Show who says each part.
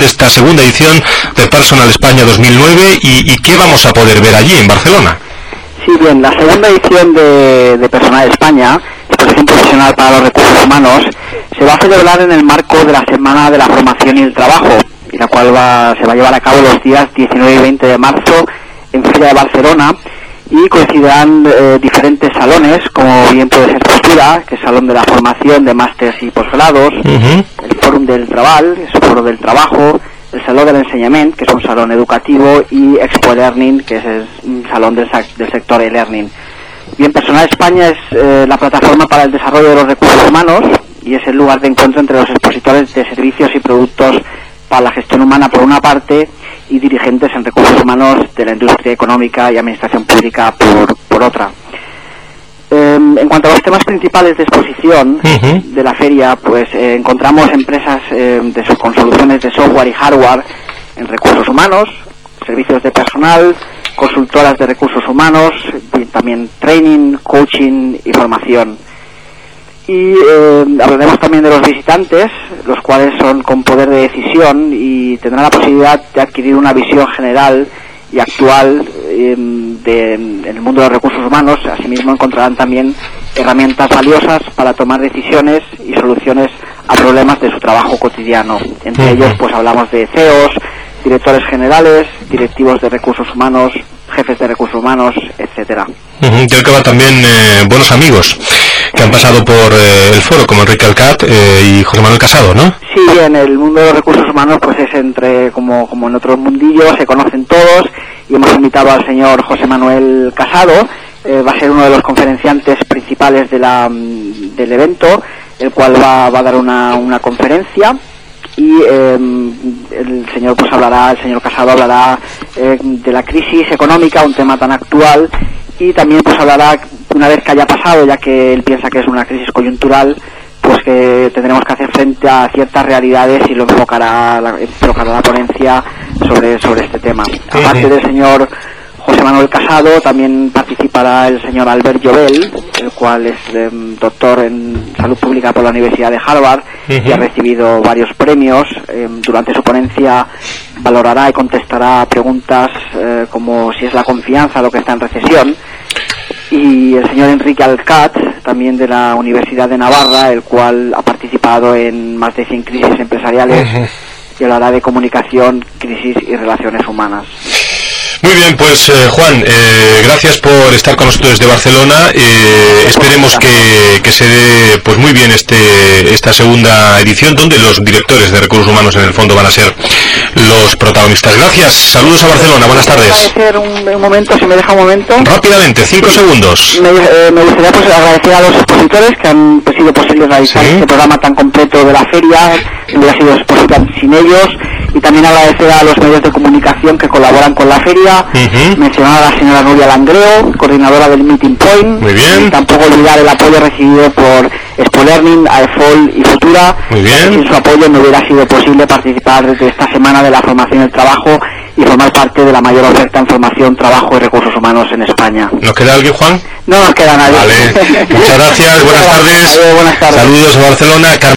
Speaker 1: esta segunda edición de Personal España 2009 y qué vamos a poder ver allí en Barcelona.
Speaker 2: Sí, bien, la segunda edición de Personal España, exposición profesional para los recursos humanos, se va a celebrar en el marco de la Semana de la Formación y el Trabajo, y la cual se va a llevar a cabo los días 19 y 20 de marzo en Fira de Barcelona, y coincidirán diferentes salones, como bien puede ser Postura, que es Salón de la Formación de Másters y Posgrados, el Fórum del Treball, que es un foro del trabajo, el Salón del Enseñament, que es un salón educativo, y Expo Learning, que es un salón del sector e-learning. Bien, Personal España es la plataforma para el desarrollo de los recursos humanos y es el lugar de encuentro entre los expositores de servicios y productos para la gestión humana por una parte y dirigentes en recursos humanos de la industria económica y administración pública por otra. En cuanto a los temas principales de exposición de la feria, pues encontramos empresas con soluciones de software y hardware en recursos humanos, servicios de personal, consultoras de recursos humanos, y también training, coaching y formación. Y hablaremos también de los visitantes, los cuales son con poder de decisión y tendrán la posibilidad de adquirir una visión general y actual en el mundo de los recursos humanos. Asimismo encontrarán también herramientas valiosas para tomar decisiones y soluciones a problemas de su trabajo cotidiano. Entre ellos pues hablamos de CEOs, directores generales, directivos de recursos humanos, jefes de recursos humanos, etcétera.
Speaker 1: Creo que va también buenos amigos que han pasado por el foro, como Enrique Alcat y José Manuel Casado, ¿no?
Speaker 2: Sí, en el mundo de los recursos humanos pues es como en otros mundillos, se conocen todos, y hemos invitado al señor José Manuel Casado, va a ser uno de los conferenciantes principales del evento, el cual va a dar una conferencia. Y el señor Casado hablará de la crisis económica, un tema tan actual, y también pues hablará, una vez que haya pasado, ya que él piensa que es una crisis coyuntural, pues que tendremos que hacer frente a ciertas realidades, y lo enfocará la ponencia sobre este tema. Aparte del señor José Manuel Casado, también participará el señor Albert Llobel, el cual es doctor en salud pública por la Universidad de Harvard y ha recibido varios premios. Durante su ponencia valorará y contestará preguntas como si es la confianza lo que está en recesión. Y el señor Enrique Alcat, también de la Universidad de Navarra, el cual ha participado en más de 100 crisis empresariales y hablará de comunicación, crisis y relaciones humanas.
Speaker 1: Muy bien, pues Juan, gracias por estar con nosotros desde Barcelona. Esperemos que se dé pues muy bien esta segunda edición, donde los directores de recursos humanos en el fondo van a ser los protagonistas. Gracias, saludos a Barcelona, buenas tardes.
Speaker 2: Un momento, si me deja un momento.
Speaker 1: Rápidamente, 5 segundos.
Speaker 2: Me gustaría pues agradecer a los expositores que han sido posibles realizar este programa tan completo de la feria. No hubiera sido posible sin ellos. Y también agradecer a los medios de comunicación que colaboran con la feria. Mencionar a la señora Nuria Langreo, coordinadora del Meeting Point.
Speaker 1: Muy bien.
Speaker 2: Y tampoco olvidar el apoyo recibido por Expo Learning, AEFOL y Futura.
Speaker 1: Muy bien.
Speaker 2: Sin su apoyo no hubiera sido posible participar de esta Semana de la Formación y el Trabajo y formar parte de la mayor oferta en formación, trabajo y recursos humanos en España.
Speaker 1: ¿Nos queda alguien, Juan?
Speaker 2: No nos queda nadie.
Speaker 1: Vale. Muchas gracias, buenas tardes.
Speaker 2: Buenas tardes.
Speaker 1: Saludos a Barcelona.